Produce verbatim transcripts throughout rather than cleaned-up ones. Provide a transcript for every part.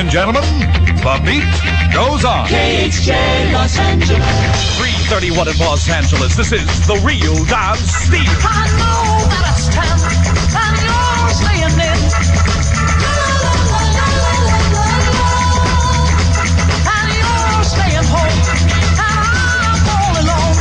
and gentlemen, the beat goes on. K H J Los Angeles. three thirty-one in Los Angeles. This is the real Don Steele. I know that it's time, and you're staying in. And you're staying home, and I'm all alone.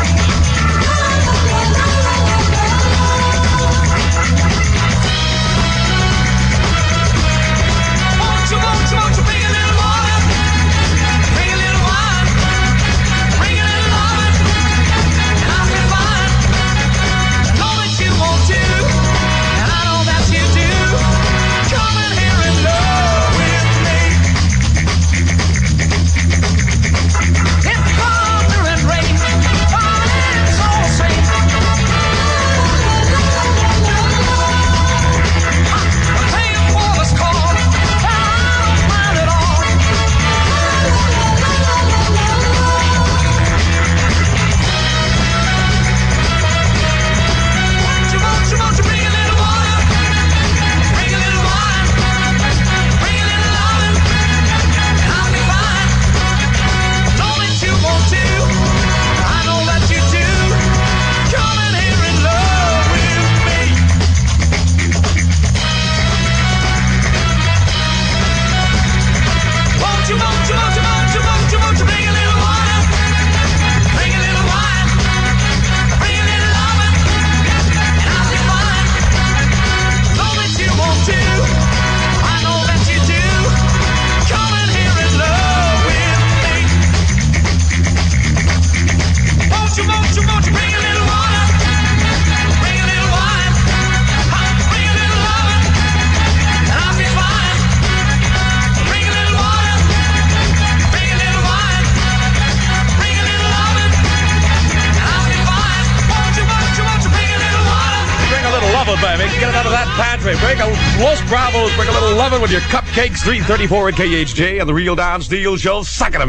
Won't you, won't you, won't you bring a little water? Bring a little wine. Bring a little loving, and I'll be fine. Know that you want to, and I know that you do. Come in here and love with me. It's thunder and rain, but it's all the same. I'm paying for this call, and I don't mind at all. Won't you, won't you, won't you bring a little water? Bring a little wine. Bring a little loving, and I'll be fine. Know that you want to, I know that you do. Come in here and love with me. Won't you, won't you, won't you, won't you, won't you, won't you bring a little water? Bring a little wine. Bring a little loving, and I'll be fine. Know that you want to, I know that you do. Come in here and love with me. Won't you, won't you, won't you bring a little water? Bring a little wine. Bring a little loving, and I'll be fine. Bring a little water. Bring a little wine. Bring a little loving, and I'll be fine. Won't you, won't you, won't you bring a little water? Bring a little lovin', baby. Get it out of that pantry. Bring a Los Bravos. Bring a little lovin' with your cupcakes. three thirty-four at K H J and the real Don Steele Show. Suck it.